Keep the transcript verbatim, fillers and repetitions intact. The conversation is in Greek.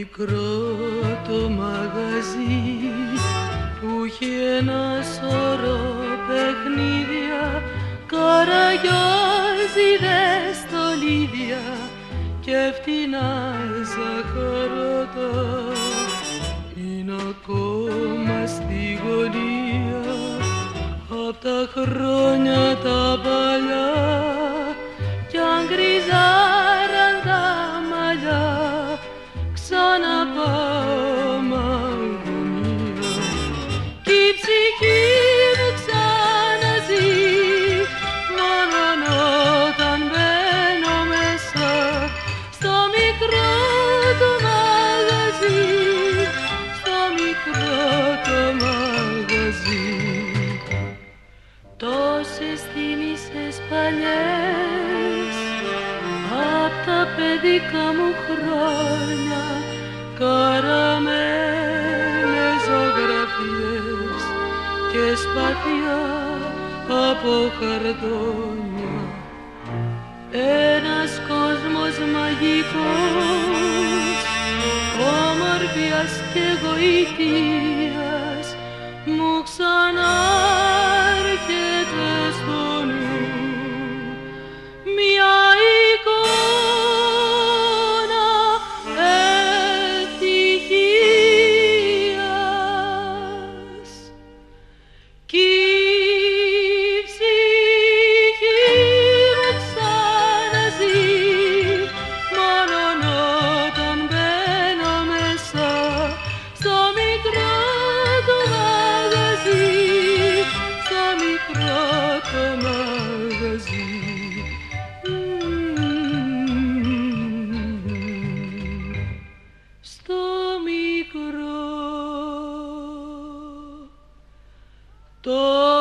μικρό το μαγαζί που είχε ένα σωρό παιχνίδια, καραγιόζιδες, στολίδια και φτηνά ζαχαρωτά. Είναι ακόμα στη γωνία απ' τα χρόνια τα παλιά κι αν γκριζάραν τα μαλλιά ξαναπάω μαγωνία κι η ψυχή μου ξαναζεί μόνον όταν μπαίνω μέσα στο μικρό το μαγαζί, στο μικρό το μαγαζί. Τόσες θύμησες παλιές απ' τα παιδικά μου χρόνια, καραμένες ζωγραφιές και σπαθιά από χαρτόνια. Ένας κόσμος μαγικός, όμορφιας και γοητείας μου ξανάρχεται στο νου. Μια εικόνα ευτυχίας κι η ψυχή μου ξαναζεί μόνον όταν μπαίνω μέσα στο μικρό το μαγαζί, στο μικρό το μαγαζί. Στο μικρό το